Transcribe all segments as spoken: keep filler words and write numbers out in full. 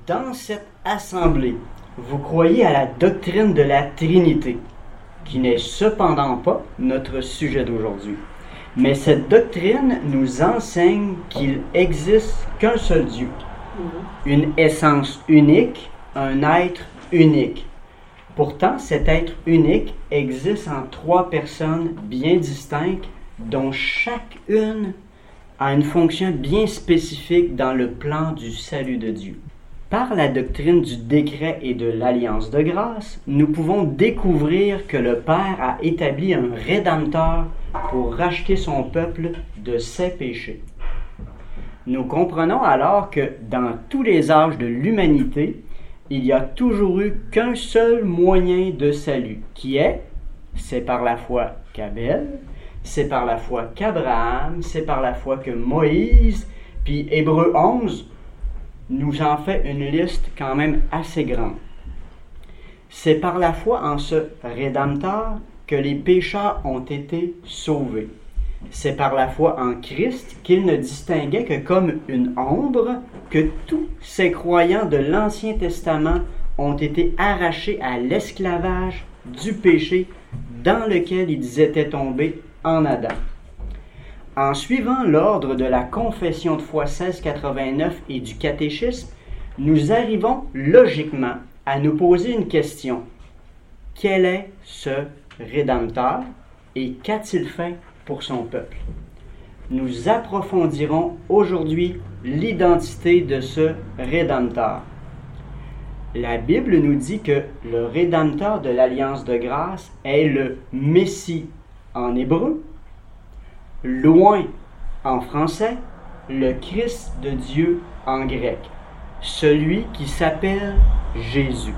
Dans cette assemblée, vous croyez à la doctrine de la Trinité, qui n'est cependant pas notre sujet d'aujourd'hui. Mais cette doctrine nous enseigne qu'il existe qu'un seul Dieu, une essence unique, un être unique. Pourtant, cet être unique existe en trois personnes bien distinctes, dont chacune a une fonction bien spécifique dans le plan du salut de Dieu. Par la doctrine du décret et de l'alliance de grâce, nous pouvons découvrir que le Père a établi un Rédempteur pour racheter son peuple de ses péchés. Nous comprenons alors que dans tous les âges de l'humanité, il n'y a toujours eu qu'un seul moyen de salut, qui est, c'est par la foi qu'Abel, c'est par la foi qu'Abraham, c'est par la foi que Moïse, puis Hébreux onze nous en fait une liste quand même assez grande. C'est par la foi en ce Rédempteur que les pécheurs ont été sauvés. C'est par la foi en Christ qu'il ne distinguait que comme une ombre que tous ces croyants de l'Ancien Testament ont été arrachés à l'esclavage du péché dans lequel ils étaient tombés en Adam. En suivant l'ordre de la Confession de foi seize quatre-vingt-neuf et du catéchisme, nous arrivons logiquement à nous poser une question. Quel est ce Rédempteur et qu'a-t-il fait pour son peuple? Nous approfondirons aujourd'hui l'identité de ce Rédempteur. La Bible nous dit que le Rédempteur de l'Alliance de grâce est le Messie en hébreu, loin en français, le Christ de Dieu en grec, celui qui s'appelle Jésus.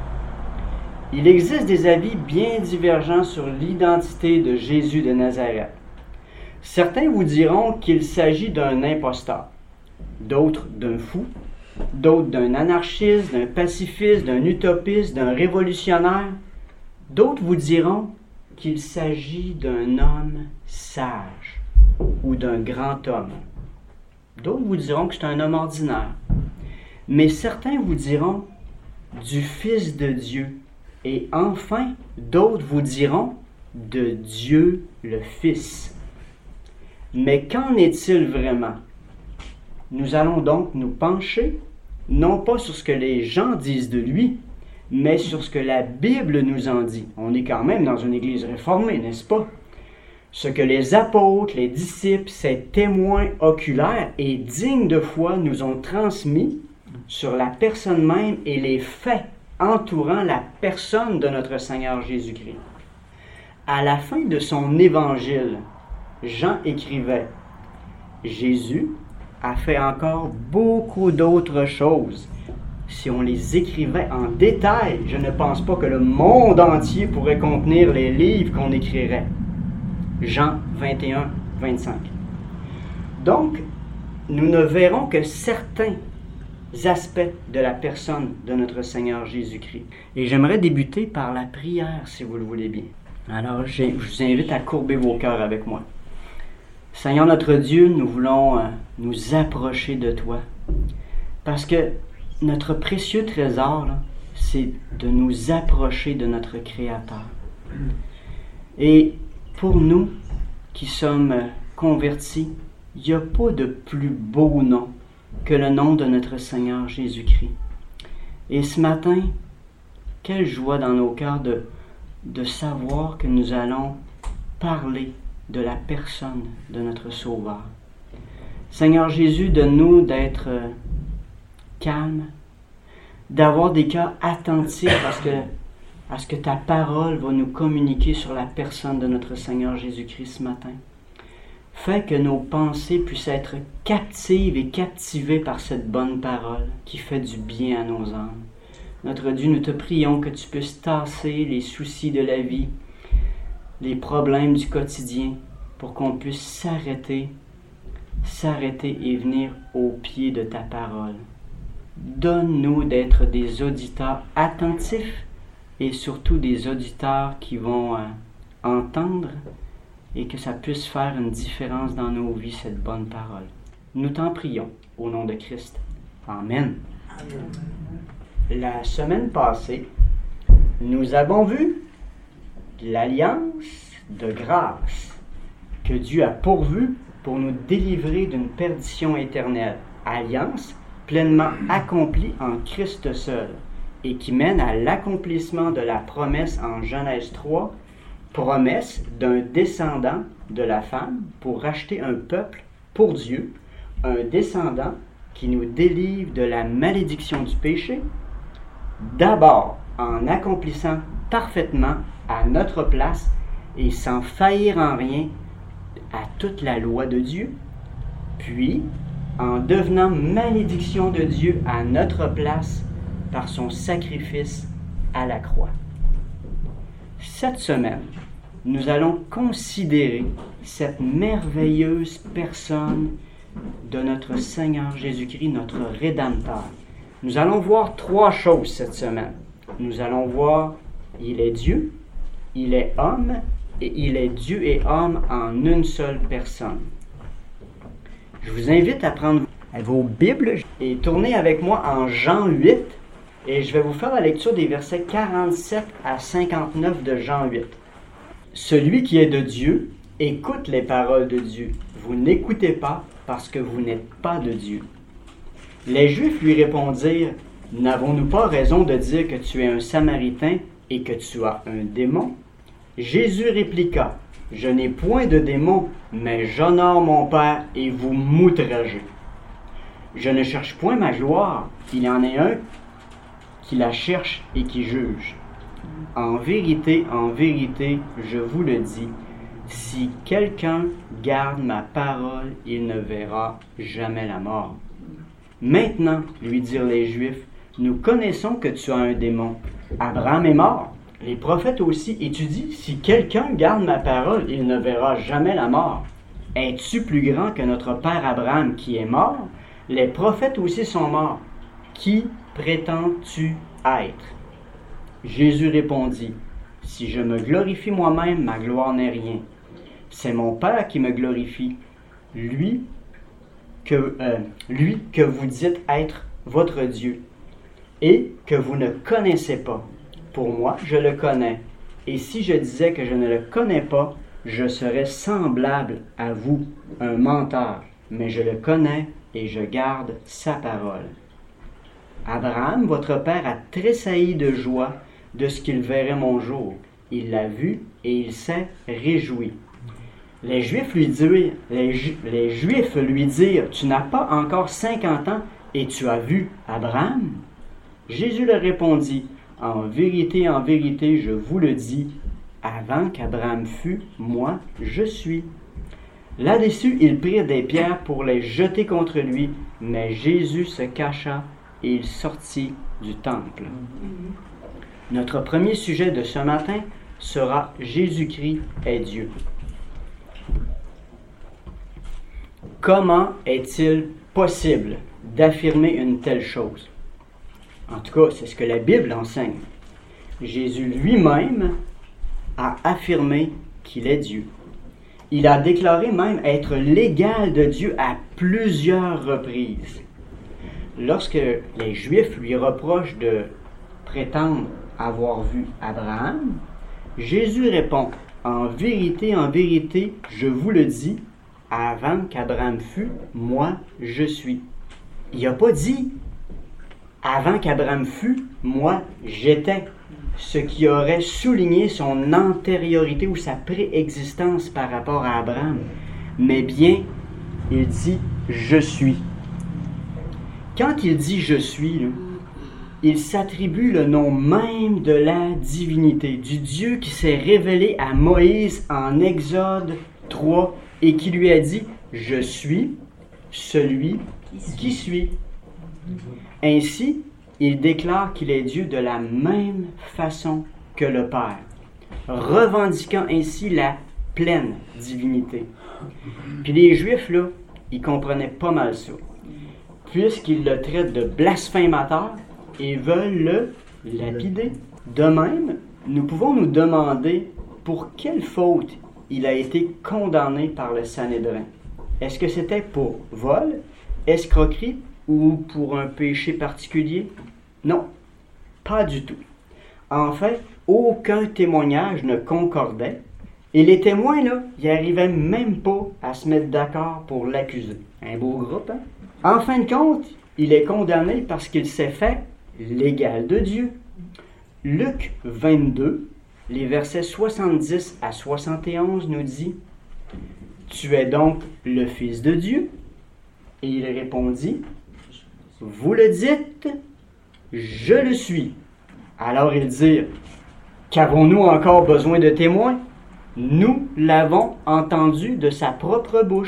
Il existe des avis bien divergents sur l'identité de Jésus de Nazareth. Certains vous diront qu'il s'agit d'un imposteur, d'autres d'un fou, d'autres d'un anarchiste, d'un pacifiste, d'un utopiste, d'un révolutionnaire. D'autres vous diront qu'il s'agit d'un homme sage ou d'un grand homme. D'autres vous diront que c'est un homme ordinaire. Mais certains vous diront du Fils de Dieu. Et enfin, d'autres vous diront de Dieu le Fils. Mais qu'en est-il vraiment? Nous allons donc nous pencher, non pas sur ce que les gens disent de lui, mais sur ce que la Bible nous en dit. On est quand même dans une église réformée, n'est-ce pas? Ce que les apôtres, les disciples, ces témoins oculaires et dignes de foi nous ont transmis sur la personne même et les faits entourant la personne de notre Seigneur Jésus-Christ. À la fin de son évangile, Jean écrivait « Jésus a fait encore beaucoup d'autres choses. Si on les écrivait en détail, je ne pense pas que le monde entier pourrait contenir les livres qu'on écrirait. » Jean vingt et un, vingt-cinq. Donc, nous ne verrons que certains aspects de la personne de notre Seigneur Jésus-Christ. Et j'aimerais débuter par la prière, si vous le voulez bien. Alors, je vous invite à courber vos cœurs avec moi. Seigneur notre Dieu, nous voulons euh, nous approcher de toi, parce que notre précieux trésor, là, c'est de nous approcher de notre Créateur. Et pour nous qui sommes convertis, il n'y a pas de plus beau nom que le nom de notre Seigneur Jésus-Christ. Et ce matin, quelle joie dans nos cœurs de, de savoir que nous allons parler de la personne de notre Sauveur. Seigneur Jésus, donne-nous d'être euh, calmes, d'avoir des cœurs attentifs à ce, que, à ce que ta parole va nous communiquer sur la personne de notre Seigneur Jésus-Christ ce matin. Fais que nos pensées puissent être captives et captivées par cette bonne parole qui fait du bien à nos âmes. Notre Dieu, nous te prions que tu puisses tasser les soucis de la vie, les problèmes du quotidien, pour qu'on puisse s'arrêter, s'arrêter et venir au pied de ta parole. Donne-nous d'être des auditeurs attentifs et surtout des auditeurs qui vont euh, entendre et que ça puisse faire une différence dans nos vies, cette bonne parole. Nous t'en prions, au nom de Christ. Amen. Amen. La semaine passée, nous avons vu l'alliance de grâce que Dieu a pourvue pour nous délivrer d'une perdition éternelle. Alliance pleinement accomplie en Christ seul et qui mène à l'accomplissement de la promesse en Genèse trois, promesse d'un descendant de la femme pour racheter un peuple pour Dieu, un descendant qui nous délivre de la malédiction du péché, d'abord en accomplissant parfaitement à notre place et sans faillir en rien à toute la loi de Dieu, puis en devenant malédiction de Dieu à notre place par son sacrifice à la croix. Cette semaine, nous allons considérer cette merveilleuse personne de notre Seigneur Jésus-Christ, notre Rédempteur. Nous allons voir trois choses cette semaine. Nous allons voir, il est Dieu, il est homme, et il est Dieu et homme en une seule personne. Je vous invite à prendre vos Bibles et tourner avec moi en Jean huit, et je vais vous faire la lecture des versets quarante-sept à cinquante-neuf de Jean huit. Celui qui est de Dieu écoute les paroles de Dieu. Vous n'écoutez pas parce que vous n'êtes pas de Dieu. Les Juifs lui répondirent, « N'avons-nous pas raison de dire que tu es un Samaritain et que tu as un démon? » Jésus répliqua, « Je n'ai point de démon, mais j'honore mon Père et vous m'outragez. Je ne cherche point ma gloire, il y en a un qui la cherche et qui juge. En vérité, en vérité, je vous le dis, si quelqu'un garde ma parole, il ne verra jamais la mort. » Maintenant, lui dirent les Juifs, nous connaissons que tu as un démon. Abraham est mort. Les prophètes aussi, et tu dis, si quelqu'un garde ma parole, il ne verra jamais la mort. Es-tu plus grand que notre père Abraham qui est mort? Les prophètes aussi sont morts. Qui prétends-tu être? Jésus répondit, si je me glorifie moi-même, ma gloire n'est rien. C'est mon Père qui me glorifie, lui que, euh, lui que vous dites être votre Dieu, et que vous ne connaissez pas. Pour moi, je le connais, et si je disais que je ne le connais pas, je serais semblable à vous, un menteur, mais je le connais et je garde sa parole. Abraham, votre père, a tressailli de joie de ce qu'il verrait mon jour. Il l'a vu et il s'est réjoui. Les Juifs lui dirent, les, Ju- les Juifs lui dirent, tu n'as pas encore cinquante ans et tu as vu Abraham? Jésus leur répondit, en vérité, en vérité, je vous le dis, avant qu'Abraham fût, moi, je suis. Là-dessus, ils prirent des pierres pour les jeter contre lui, mais Jésus se cacha et il sortit du temple. Notre premier sujet de ce matin sera Jésus-Christ est Dieu. Comment est-il possible d'affirmer une telle chose? En tout cas, c'est ce que la Bible enseigne. Jésus lui-même a affirmé qu'il est Dieu. Il a déclaré même être l'égal de Dieu à plusieurs reprises. Lorsque les Juifs lui reprochent de prétendre avoir vu Abraham, Jésus répond, « En vérité, en vérité, je vous le dis, avant qu'Abraham fût, moi, je suis. » Il n'a pas dit « Avant qu'Abraham fût, moi, j'étais », ce qui aurait souligné son antériorité ou sa préexistence par rapport à Abraham. Mais bien, il dit « Je suis ». Quand il dit « Je suis », là, il s'attribue le nom même de la divinité, du Dieu qui s'est révélé à Moïse en Exode trois et qui lui a dit « Je suis celui qui suis ». Ainsi, il déclare qu'il est Dieu de la même façon que le Père, revendiquant ainsi la pleine divinité. Puis les Juifs, là, ils comprenaient pas mal ça, puisqu'ils le traitent de blasphémateur et veulent le lapider. De même, nous pouvons nous demander pour quelle faute il a été condamné par le Sanhédrin. Est-ce que c'était pour vol, escroquerie ou pour un péché particulier? Non. Pas du tout. En fait, aucun témoignage ne concordait et les témoins, là, ils n'arrivaient même pas à se mettre d'accord pour l'accuser. Un beau groupe, hein? En fin de compte, il est condamné parce qu'il s'est fait l'égal de Dieu. Luc vingt-deux, les versets soixante-dix à soixante et onze nous dit « Tu es donc le Fils de Dieu ?» Et il répondit « Vous le dites, je le suis. » Alors ils dirent « Qu'avons-nous encore besoin de témoins? Nous l'avons entendu de sa propre bouche. »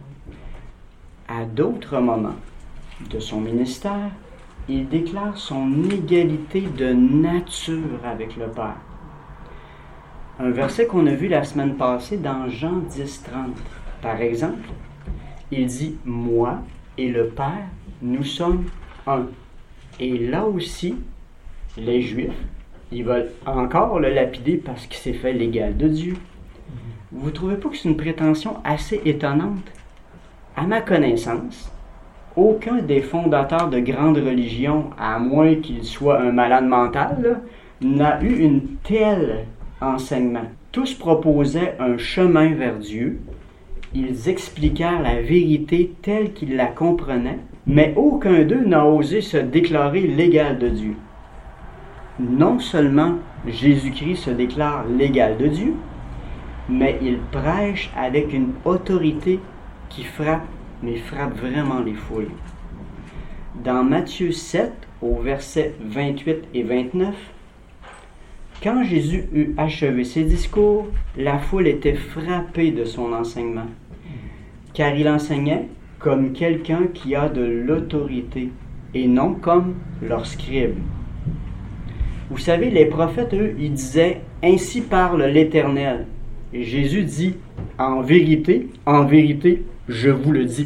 À d'autres moments de son ministère, il déclare son égalité de nature avec le Père. Un verset qu'on a vu la semaine passée dans Jean dix trente. Par exemple, il dit « Moi et le Père, nous sommes un. » Et là aussi, les Juifs, ils veulent encore le lapider parce qu'il s'est fait l'égal de Dieu. Vous ne trouvez pas que c'est une prétention assez étonnante? À ma connaissance, aucun des fondateurs de grandes religions, à moins qu'il soit un malade mental, là, n'a eu une telle enseignement. Tous proposaient un chemin vers Dieu. Ils expliquèrent la vérité telle qu'ils la comprenaient, mais aucun d'eux n'a osé se déclarer l'égal de Dieu. Non seulement Jésus-Christ se déclare l'égal de Dieu, mais il prêche avec une autorité qui frappe, mais frappe vraiment les foules. Dans Matthieu sept, au verset vingt-huit et vingt-neuf, quand Jésus eut achevé ses discours, la foule était frappée de son enseignement, car il enseignait comme quelqu'un qui a de l'autorité, et non comme leurs scribes. Vous savez, les prophètes, eux, ils disaient « Ainsi parle l'Éternel ». Et Jésus dit « En vérité, en vérité, je vous le dis. »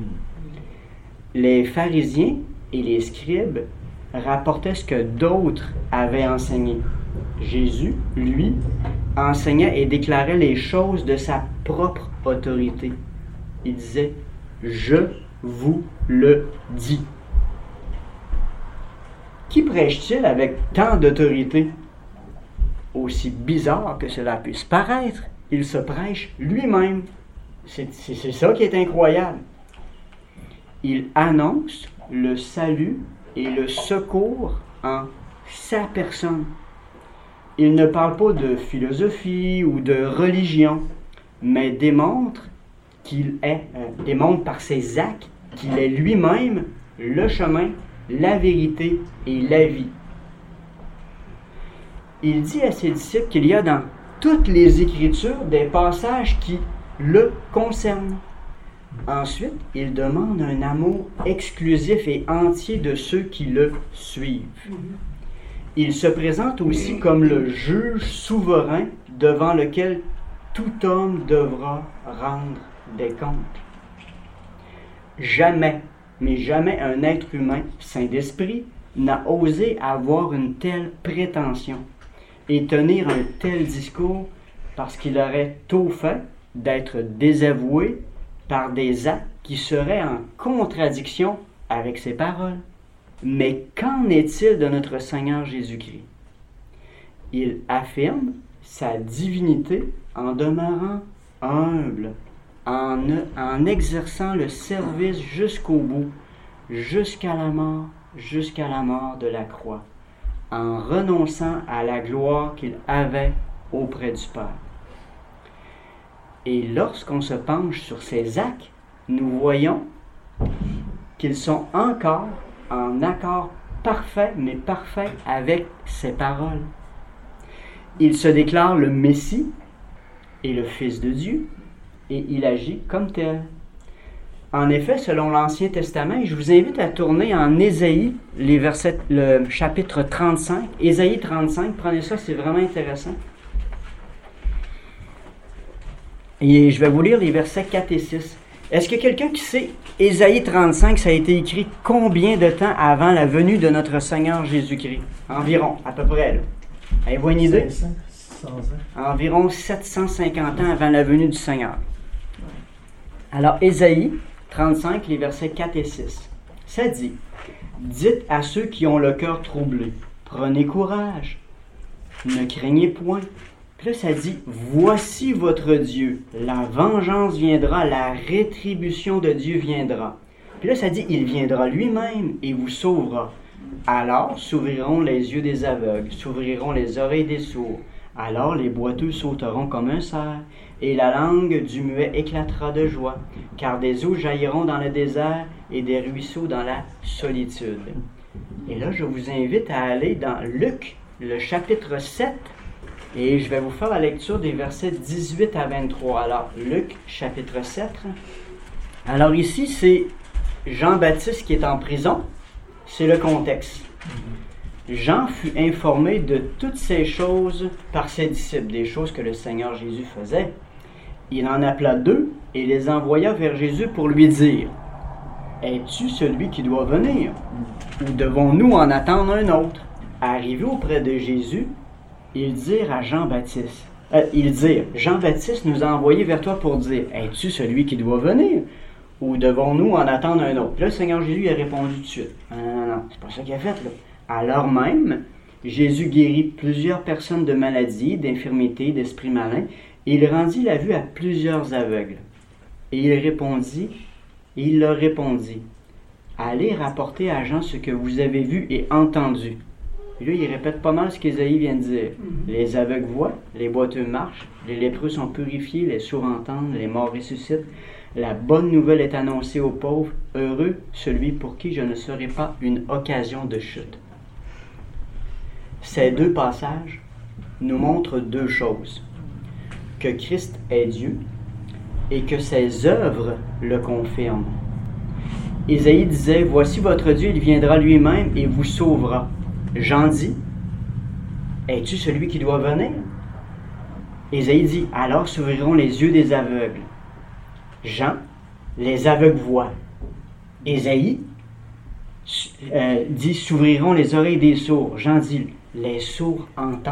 Les pharisiens et les scribes rapportaient ce que d'autres avaient enseigné. Jésus, lui, enseignait et déclarait les choses de sa propre autorité. Il disait « Je vous le dis ». Qui prêche-t-il avec tant d'autorité? Aussi bizarre que cela puisse paraître, il se prêche lui-même. C'est, c'est, c'est ça qui est incroyable. Il annonce le salut et le secours en sa personne. Il ne parle pas de philosophie ou de religion, mais démontre qu'il est, euh, démontre par ses actes qu'il est lui-même le chemin, la vérité et la vie. Il dit à ses disciples qu'il y a dans toutes les Écritures des passages qui le concernent. Ensuite, il demande un amour exclusif et entier de ceux qui le suivent. Il se présente aussi comme le juge souverain devant lequel tout homme devra rendre des comptes. Jamais, mais jamais un être humain saint d'esprit n'a osé avoir une telle prétention et tenir un tel discours parce qu'il aurait tôt fait d'être désavoué par des actes qui seraient en contradiction avec ses paroles. Mais qu'en est-il de notre Seigneur Jésus-Christ? Il affirme sa divinité en demeurant humble, en, en exerçant le service jusqu'au bout, jusqu'à la mort, jusqu'à la mort de la croix, en renonçant à la gloire qu'il avait auprès du Père. Et lorsqu'on se penche sur ces actes, nous voyons qu'ils sont encore en accord parfait, mais parfait avec ses paroles. Il se déclare le Messie et le Fils de Dieu, et il agit comme tel. En effet, selon l'Ancien Testament, je vous invite à tourner en Ésaïe, les versets, le chapitre trente-cinq. Ésaïe trente-cinq, prenez ça, c'est vraiment intéressant. Et je vais vous lire les versets quatre et six. Est-ce que quelqu'un qui sait, Ésaïe trente-cinq, ça a été écrit combien de temps avant la venue de notre Seigneur Jésus-Christ? Environ, à peu près. Là. Avez-vous une idée? cinq cents ans. Environ sept cent cinquante ans avant la venue du Seigneur. Alors, Ésaïe trente-cinq, les versets quatre et six. Ça dit, « Dites à ceux qui ont le cœur troublé, prenez courage, ne craignez point. Puis là, ça dit, voici votre Dieu, la vengeance viendra, la rétribution de Dieu viendra. Puis là, ça dit, il viendra lui-même et vous sauvera. Alors s'ouvriront les yeux des aveugles, s'ouvriront les oreilles des sourds. Alors les boiteux sauteront comme un cerf, et la langue du muet éclatera de joie, car des eaux jailliront dans le désert et des ruisseaux dans la solitude. Et là, je vous invite à aller dans Luc, le chapitre sept, et je vais vous faire la lecture des versets dix-huit à vingt-trois. Alors, Luc, chapitre sept. Alors ici, c'est Jean-Baptiste qui est en prison. C'est le contexte. Jean fut informé de toutes ces choses par ses disciples, des choses que le Seigneur Jésus faisait. Il en appela deux et les envoya vers Jésus pour lui dire, « Es-tu celui qui doit venir? Ou devons-nous en attendre un autre? » Arrivés auprès de Jésus, ils dirent à Jean-Baptiste, euh, ils dirent, « Jean-Baptiste nous a envoyés vers toi pour dire, « Es-tu celui qui doit venir? Ou devons-nous en attendre un autre? » Là, le Seigneur Jésus a répondu tout de suite, « Non, non, non, c'est pas ça qu'il a fait, là. » Alors même, Jésus guérit plusieurs personnes de maladies, d'infirmités, d'esprits malins, et il rendit la vue à plusieurs aveugles. Et il répondit, et il leur répondit, « Allez rapporter à Jean ce que vous avez vu et entendu. » Et là, il répète pas mal ce qu'Ésaïe vient de dire. Les aveugles voient, les boiteux marchent, les lépreux sont purifiés, les sourds entendent, les morts ressuscitent. La bonne nouvelle est annoncée aux pauvres. Heureux celui pour qui je ne serai pas une occasion de chute. Ces deux passages nous montrent deux choses. Que Christ est Dieu et que ses œuvres le confirment. Ésaïe disait, « Voici votre Dieu, il viendra lui-même et vous sauvera. » Jean dit, « Es-tu celui qui doit venir? » Ésaïe dit, « Alors s'ouvriront les yeux des aveugles. » Jean, les aveugles voient. Ésaïe euh, dit, « S'ouvriront les oreilles des sourds. » Jean dit, « Les sourds entendent. »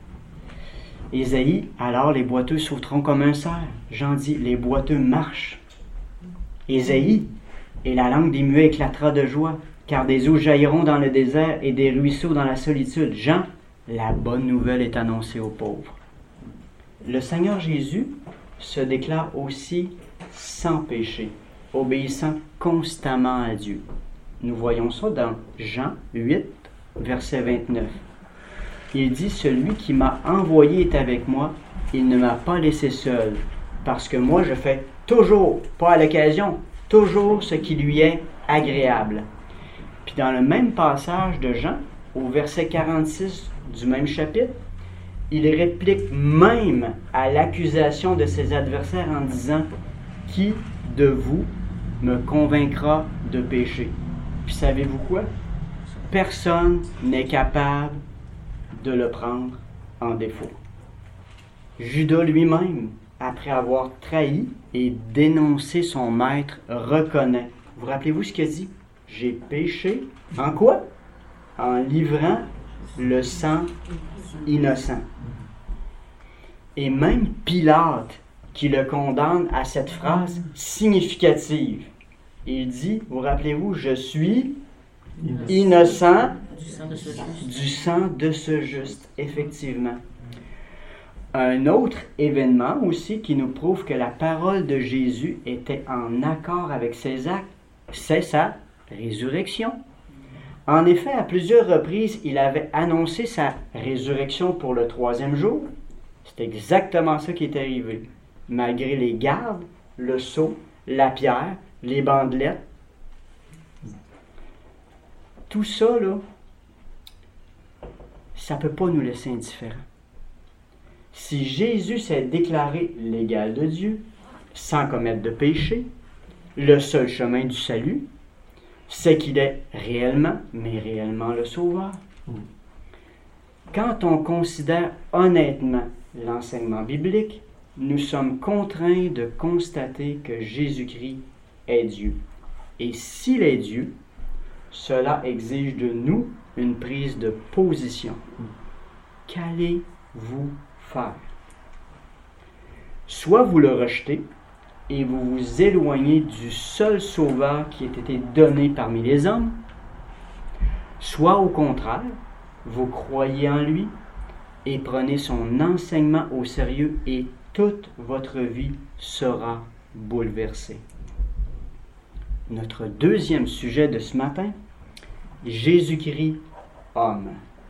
Ésaïe, « Alors les boiteux sauteront comme un cerf. » Jean dit, « Les boiteux marchent. » Ésaïe, « Et la langue des muets éclatera de joie, car des eaux jailliront dans le désert et des ruisseaux dans la solitude. » Jean, « La bonne nouvelle est annoncée aux pauvres. » Le Seigneur Jésus se déclare aussi sans péché, obéissant constamment à Dieu. Nous voyons ça dans Jean huit, verset vingt-neuf. Il dit, « Celui qui m'a envoyé est avec moi, il ne m'a pas laissé seul, parce que moi je fais toujours, pas à l'occasion, toujours ce qui lui est agréable. » Puis dans le même passage de Jean, au verset quarante-six du même chapitre, il réplique même à l'accusation de ses adversaires en disant, « Qui de vous me convaincra de péché? » Puis savez-vous quoi? Personne n'est capable de le prendre en défaut. Judas lui-même, après avoir trahi et dénoncé son maître, reconnaît. Vous rappelez-vous ce qu'il a dit? « J'ai péché. » En quoi? En livrant le sang innocent. Et même Pilate, qui le condamne à cette phrase significative, il dit, vous rappelez-vous, « Je suis innocent du sang de ce juste. » Du sang de ce juste, effectivement. Un autre événement aussi qui nous prouve que la parole de Jésus était en accord avec ses actes, c'est sa résurrection. En effet, à plusieurs reprises, il avait annoncé sa résurrection pour le troisième jour. C'est exactement ça qui est arrivé. Malgré les gardes, le sceau, la pierre, les bandelettes, tout ça, là, ça ne peut pas nous laisser indifférents. Si Jésus s'est déclaré l'égal de Dieu, sans commettre de péché, le seul chemin du salut, c'est qu'il est réellement, mais réellement le Sauveur. Quand on considère honnêtement l'enseignement biblique, nous sommes contraints de constater que Jésus-Christ est Dieu. Et s'il est Dieu, cela exige de nous une prise de position. Qu'allez-vous faire? Soit vous le rejetez et vous vous éloignez du seul Sauveur qui a été donné parmi les hommes, soit au contraire, vous croyez en lui et prenez son enseignement au sérieux et toute votre vie sera bouleversée. Notre deuxième sujet de ce matin, Jésus-Christ, homme.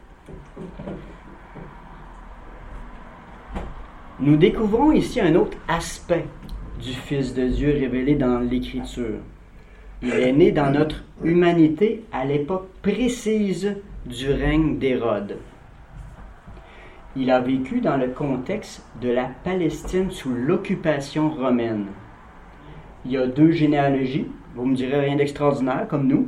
Nous découvrons ici un autre aspect du Fils de Dieu révélé dans l'Écriture. Il est né dans notre humanité à l'époque précise du règne d'Hérode. Il a vécu dans le contexte de la Palestine sous l'occupation romaine. Il y a deux généalogies, vous me direz rien d'extraordinaire comme nous.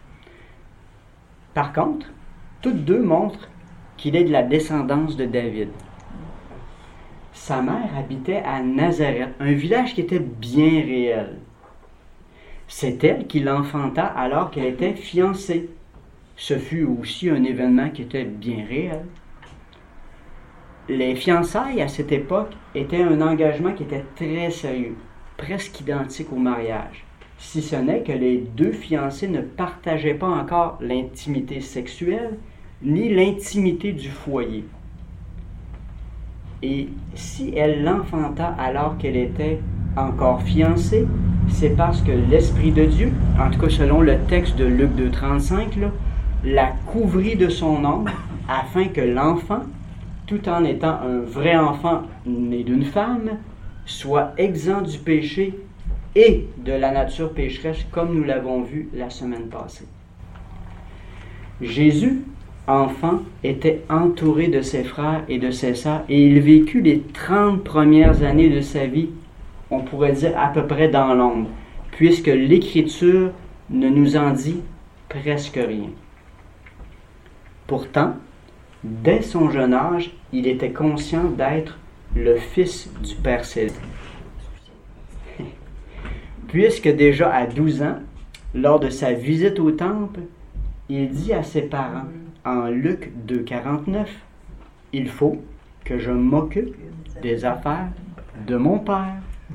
Par contre, toutes deux montrent qu'il est de la descendance de David. Sa mère habitait à Nazareth, un village qui était bien réel. C'est elle qui l'enfanta alors qu'elle était fiancée. Ce fut aussi un événement qui était bien réel. Les fiançailles à cette époque étaient un engagement qui était très sérieux, presque identique au mariage, si ce n'est que les deux fiancés ne partageaient pas encore l'intimité sexuelle ni l'intimité du foyer. Et si elle l'enfanta alors qu'elle était encore fiancée, c'est parce que l'Esprit de Dieu, en tout cas selon le texte de Luc deux trente-cinq, là, la couvrit de son ombre afin que l'enfant, tout en étant un vrai enfant né d'une femme, soit exempt du péché et de la nature pécheresse, comme nous l'avons vu la semaine passée. Jésus, enfant, était entouré de ses frères et de ses sœurs, et il vécut les trente premières années de sa vie, on pourrait dire à peu près dans l'ombre, puisque l'Écriture ne nous en dit presque rien. Pourtant, dès son jeune âge, il était conscient d'être le fils du Père Céleste. Puisque déjà à douze ans, lors de sa visite au temple, il dit à ses parents, en Luc deux quarante-neuf, « Il faut que je m'occupe des affaires de mon Père. »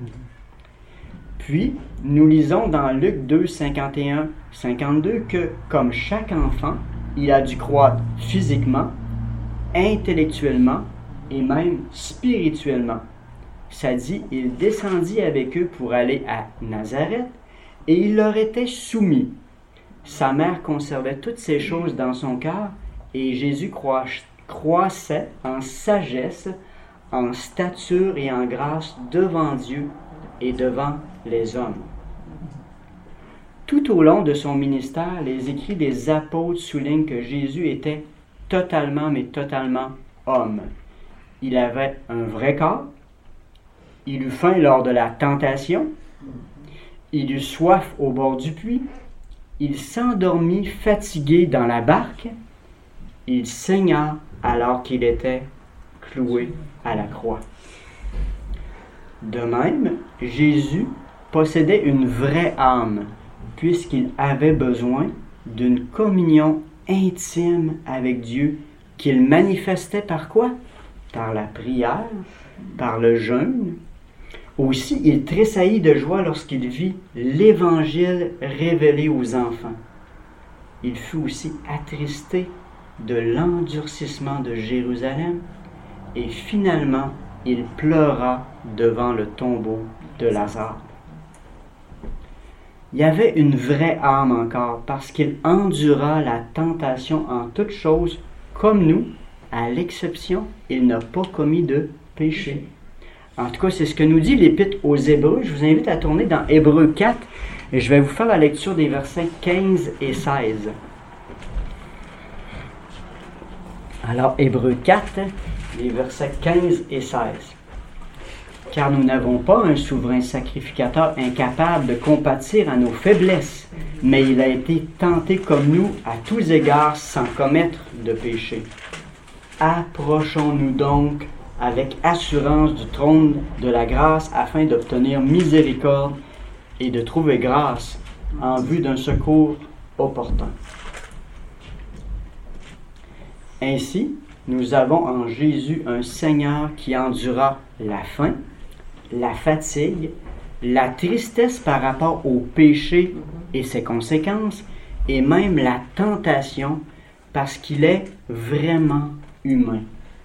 Puis, nous lisons dans Luc deux cinquante et un cinquante-deux que, comme chaque enfant, il a dû croître physiquement, intellectuellement et même spirituellement. Ça dit, il descendit avec eux pour aller à Nazareth et il leur était soumis. Sa mère conservait toutes ces choses dans son cœur et Jésus croissait en sagesse, en stature et en grâce devant Dieu et devant les hommes. Tout au long de son ministère, les écrits des apôtres soulignent que Jésus était totalement, mais totalement homme. Il avait un vrai corps, il eut faim lors de la tentation, il eut soif au bord du puits, il s'endormit fatigué dans la barque, il saigna alors qu'il était cloué à la croix. De même, Jésus possédait une vraie âme, puisqu'il avait besoin d'une communion intime avec Dieu qu'il manifestait par quoi? Par la prière, par le jeûne. Aussi, il tressaillit de joie lorsqu'il vit l'Évangile révélé aux enfants. Il fut aussi attristé de l'endurcissement de Jérusalem et finalement, il pleura devant le tombeau de Lazare. Il y avait une vraie âme encore parce qu'il endura la tentation en toutes choses comme nous, à l'exception, il n'a pas commis de péché. En tout cas, c'est ce que nous dit l'Épître aux Hébreux. Je vous invite à tourner dans Hébreux quatre et je vais vous faire la lecture des versets quinze et seize. Alors, Hébreux quatre, les versets quinze et seize. Car nous n'avons pas un souverain sacrificateur incapable de compatir à nos faiblesses, mais il a été tenté comme nous à tous égards sans commettre de péché. Approchons-nous donc avec assurance du trône de la grâce afin d'obtenir miséricorde et de trouver grâce en vue d'un secours opportun. Ainsi, nous avons en Jésus un Seigneur qui endura la faim, la fatigue, la tristesse par rapport au péché et ses conséquences, et même la tentation, parce qu'il est vraiment humain.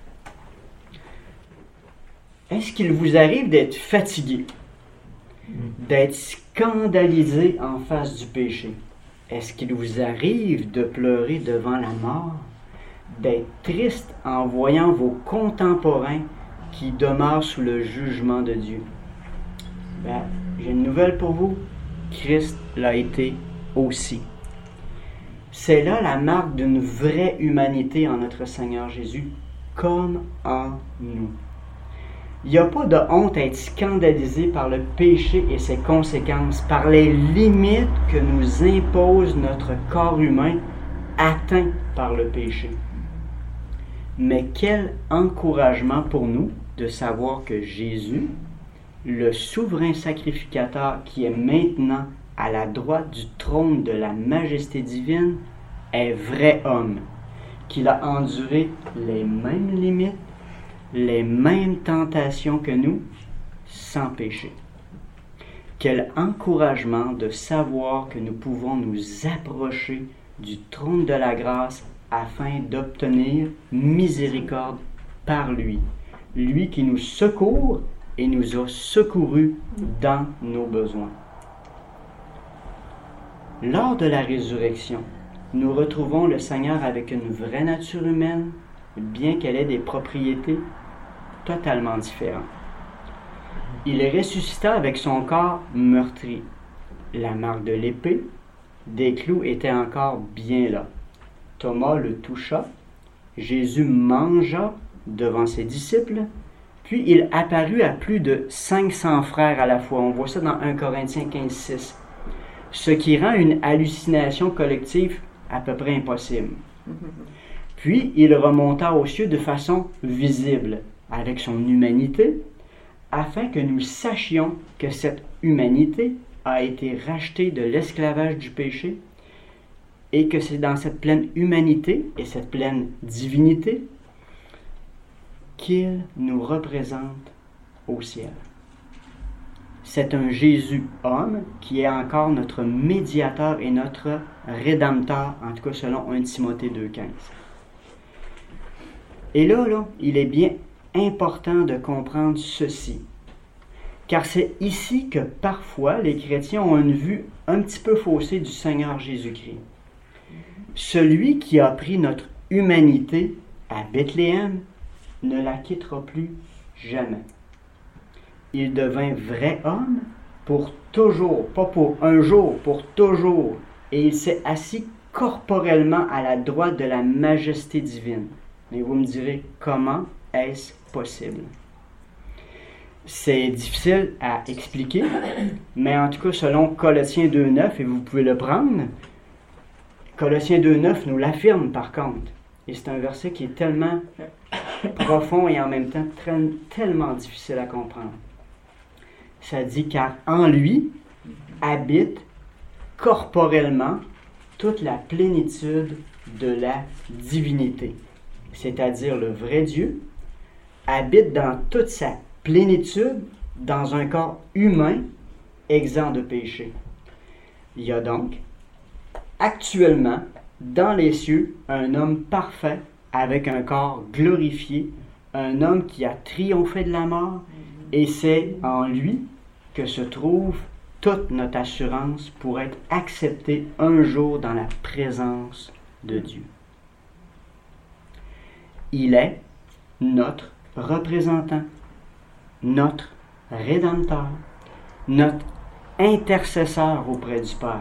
Est-ce qu'il vous arrive d'être fatigué, d'être scandalisé en face du péché? Est-ce qu'il vous arrive de pleurer devant la mort, d'être triste en voyant vos contemporains qui demeurent sous le jugement de Dieu? Ben, j'ai une nouvelle pour vous. Christ l'a été aussi. C'est là la marque d'une vraie humanité en notre Seigneur Jésus, comme en nous. Il n'y a pas de honte à être scandalisé par le péché et ses conséquences, par les limites que nous impose notre corps humain atteint par le péché. Mais quel encouragement pour nous de savoir que Jésus, le souverain sacrificateur qui est maintenant à la droite du trône de la majesté divine, est vrai homme, qu'il a enduré les mêmes limites, les mêmes tentations que nous, sans péché. Quel encouragement de savoir que nous pouvons nous approcher du trône de la grâce afin d'obtenir miséricorde par lui, lui qui nous secourt et nous a secourus dans nos besoins. Lors de la résurrection, nous retrouvons le Seigneur avec une vraie nature humaine, bien qu'elle ait des propriétés totalement différentes. Il ressuscita avec son corps meurtri. La marque de l'épée, des clous était encore bien là. Thomas le toucha. Jésus mangea devant ses disciples. Puis il apparut à plus de cinq cents frères à la fois. On voit ça dans un Corinthiens quinze six. Ce qui rend une hallucination collective à peu près impossible. Puis il remonta aux cieux de façon visible, avec son humanité, afin que nous sachions que cette humanité a été rachetée de l'esclavage du péché et que c'est dans cette pleine humanité et cette pleine divinité qu'il nous représente au ciel. C'est un Jésus homme qui est encore notre médiateur et notre rédempteur, en tout cas selon premier Timothée deux quinze. Et là, là, il est bien important de comprendre ceci, car c'est ici que parfois les chrétiens ont une vue un petit peu faussée du Seigneur Jésus-Christ. Celui qui a pris notre humanité à Bethléem ne la quittera plus jamais. Il devint vrai homme pour toujours, pas pour un jour, pour toujours, et il s'est assis corporellement à la droite de la majesté divine. Mais vous me direz, comment est-ce possible? C'est difficile à expliquer, mais en tout cas, selon Colossiens deux neuf, et vous pouvez le prendre, Colossiens deux neuf nous l'affirme par contre. Et c'est un verset qui est tellement profond et en même temps très, tellement difficile à comprendre. Ça dit, car en lui habite corporellement toute la plénitude de la divinité, c'est-à-dire le vrai Dieu, habite dans toute sa plénitude dans un corps humain exempt de péché. Il y a donc actuellement dans les cieux un homme parfait avec un corps glorifié, un homme qui a triomphé de la mort, et c'est en lui que se trouve toute notre assurance pour être accepté un jour dans la présence de Dieu. Il est notre représentant, notre rédempteur, notre intercesseur auprès du Père.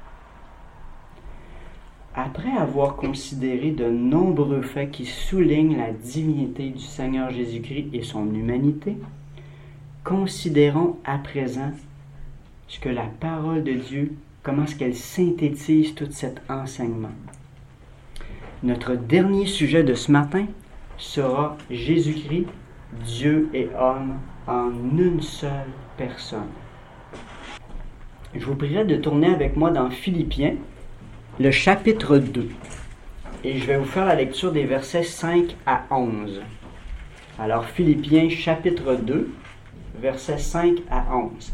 Après avoir considéré de nombreux faits qui soulignent la divinité du Seigneur Jésus-Christ et son humanité, considérons à présent ce que la parole de Dieu, comment est-ce qu'elle synthétise tout cet enseignement. Notre dernier sujet de ce matin sera Jésus-Christ, Dieu et homme en une seule personne. Je vous prierai de tourner avec moi dans Philippiens, le chapitre deux. Et je vais vous faire la lecture des versets cinq à onze. Alors, Philippiens, chapitre deux, versets cinq à onze.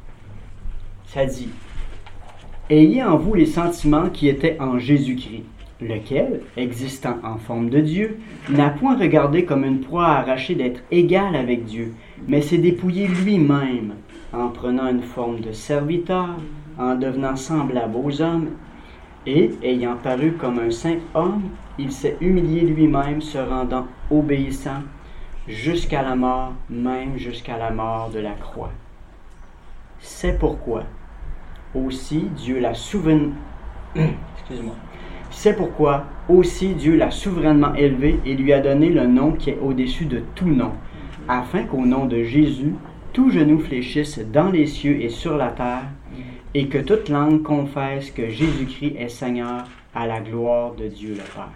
Ça dit, « Ayez en vous les sentiments qui étaient en Jésus-Christ, lequel, existant en forme de Dieu, n'a point regardé comme une proie à arracher d'être égal avec Dieu, mais s'est dépouillé lui-même en prenant une forme de serviteur, en devenant semblable aux hommes, et, ayant paru comme un saint homme, il s'est humilié lui-même, se rendant obéissant jusqu'à la mort, même jusqu'à la mort de la croix. C'est pourquoi aussi Dieu l'a souverainement... Excuse-moi. C'est pourquoi aussi Dieu l'a souverainement élevé et lui a donné le nom qui est au-dessus de tout nom, afin qu'au nom de Jésus, tout genou fléchisse dans les cieux et sur la terre, et que toute langue confesse que Jésus-Christ est Seigneur à la gloire de Dieu le Père.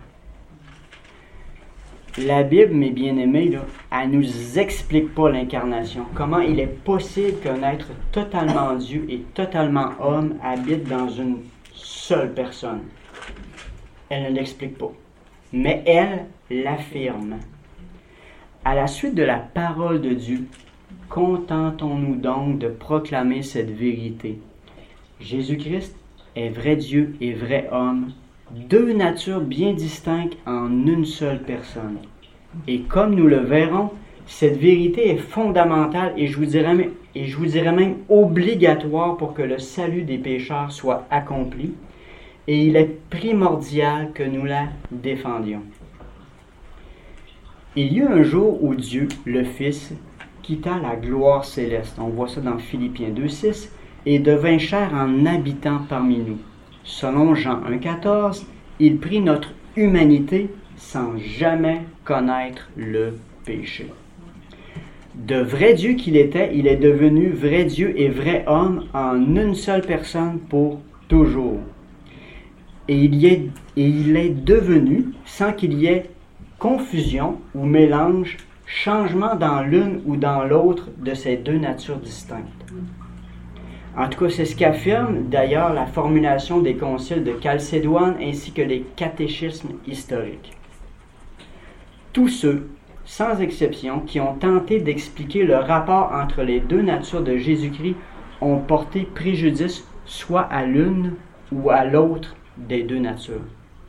La Bible, mes bien-aimés, là, elle ne nous explique pas l'incarnation. Comment il est possible qu'un être totalement Dieu et totalement homme habite dans une seule personne. Elle ne l'explique pas. Mais elle l'affirme. À la suite de la parole de Dieu, contentons-nous donc de proclamer cette vérité. Jésus-Christ est vrai Dieu et vrai homme, deux natures bien distinctes en une seule personne. Et comme nous le verrons, cette vérité est fondamentale et je vous dirais même, et je vous dirais même obligatoire pour que le salut des pécheurs soit accompli. Et il est primordial que nous la défendions. Il y eut un jour où Dieu, le Fils, quitta la gloire céleste. On voit ça dans Philippiens deux six. Et devint chair en habitant parmi nous. Selon Jean un quatorze, il prit notre humanité sans jamais connaître le péché. De vrai Dieu qu'il était, il est devenu vrai Dieu et vrai homme en une seule personne pour toujours. Et il, y est, et il est devenu, sans qu'il y ait confusion ou mélange, changement dans l'une ou dans l'autre de ces deux natures distinctes. En tout cas, c'est ce qu'affirme d'ailleurs la formulation des conciles de Chalcédoine ainsi que les catéchismes historiques. Tous ceux, sans exception, qui ont tenté d'expliquer le rapport entre les deux natures de Jésus-Christ ont porté préjudice soit à l'une ou à l'autre des deux natures.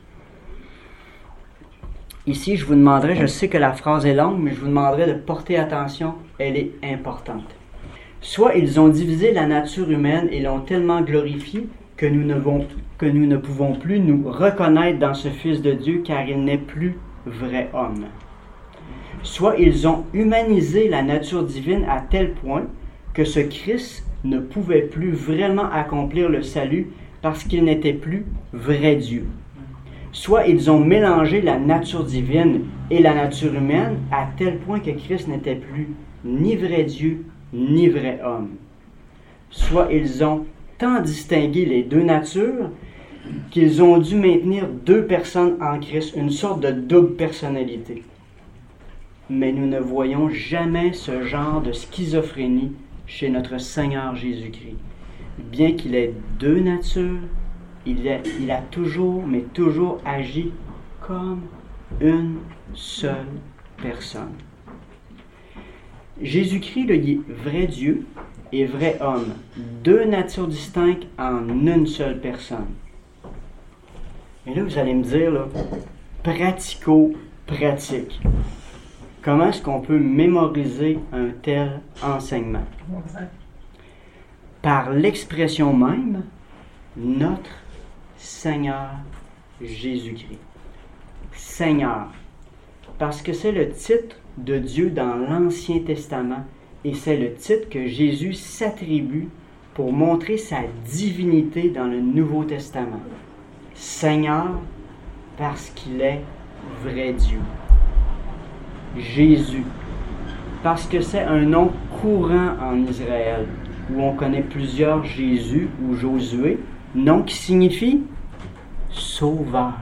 Ici, je vous demanderai, je sais que la phrase est longue, mais je vous demanderai de porter attention, elle est importante. Soit ils ont divisé la nature humaine et l'ont tellement glorifiée que nous ne, vont, que nous ne pouvons plus nous reconnaître dans ce Fils de Dieu car il n'est plus vrai homme. Soit ils ont humanisé la nature divine à tel point que ce Christ ne pouvait plus vraiment accomplir le salut parce qu'il n'était plus vrai Dieu. Soit ils ont mélangé la nature divine et la nature humaine à tel point que Christ n'était plus ni vrai Dieu ni vrai homme. Soit ils ont tant distingué les deux natures qu'ils ont dû maintenir deux personnes en Christ, une sorte de double personnalité. Mais nous ne voyons jamais ce genre de schizophrénie chez notre Seigneur Jésus-Christ. Bien qu'il ait deux natures, il a, il a toujours, mais toujours agi comme une seule personne. Jésus-Christ, le vrai Dieu et vrai homme, deux natures distinctes en une seule personne. Et là, vous allez me dire, là, pratico-pratique. Comment est-ce qu'on peut mémoriser un tel enseignement? Par l'expression même, notre Seigneur Jésus-Christ. Seigneur, parce que c'est le titre de Dieu dans l'Ancien Testament et c'est le titre que Jésus s'attribue pour montrer sa divinité dans le Nouveau Testament. Seigneur, parce qu'il est vrai Dieu. Jésus, parce que c'est un nom courant en Israël, où on connaît plusieurs Jésus ou Josué, nom qui signifie Sauveur.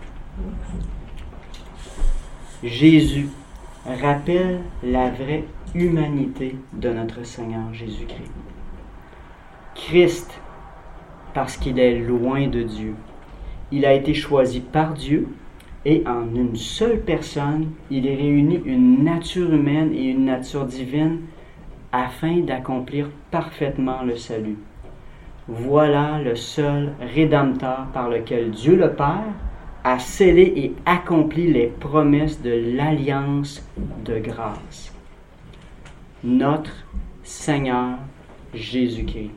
Jésus rappelle la vraie humanité de notre Seigneur Jésus-Christ. Christ, parce qu'il est loin de Dieu. Il a été choisi par Dieu et en une seule personne, il est réuni une nature humaine et une nature divine afin d'accomplir parfaitement le salut. Voilà le seul Rédempteur par lequel Dieu le Père a scellé et accompli les promesses de l'alliance de grâce. Notre Seigneur Jésus-Christ.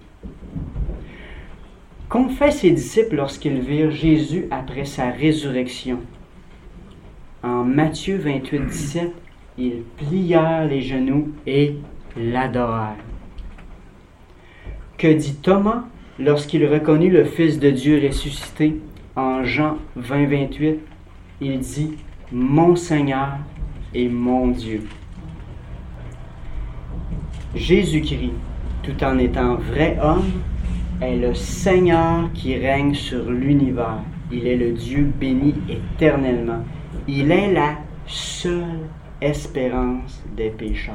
Qu'ont fait ses disciples lorsqu'ils virent Jésus après sa résurrection? En Matthieu vingt-huit, dix-sept, ils plièrent les genoux et l'adorèrent. Que dit Thomas lorsqu'il reconnut le Fils de Dieu ressuscité? En Jean vingt, vingt-huit, il dit « Mon Seigneur et mon Dieu ». Jésus-Christ, tout en étant vrai homme, est le Seigneur qui règne sur l'univers. Il est le Dieu béni éternellement. Il est la seule espérance des pécheurs.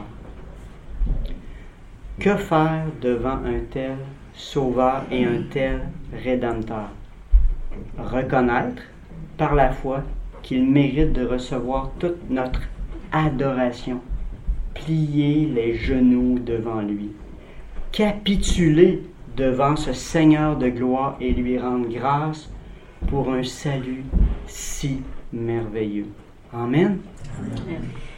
Que faire devant un tel Sauveur et un tel Rédempteur? Reconnaître par la foi qu'il mérite de recevoir toute notre adoration, plier les genoux devant lui, capituler devant ce Seigneur de gloire et lui rendre grâce pour un salut si merveilleux. Amen. Amen.